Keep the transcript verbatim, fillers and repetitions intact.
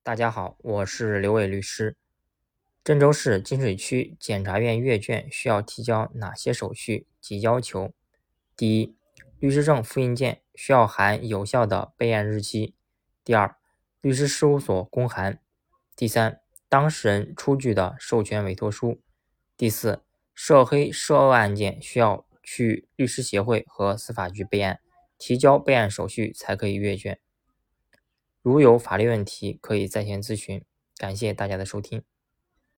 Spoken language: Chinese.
大家好，我是刘伟律师。郑州市金水区检察院阅卷需要提交哪些手续及要求？第一，律师证复印件需要含有效的备案日期。第二，律师事务所公函。第三，当事人出具的授权委托书。第四，涉黑涉恶案件需要去律师协会和司法局备案，提交备案手续才可以阅卷。如有法律问题，可以在线咨询。感谢大家的收听。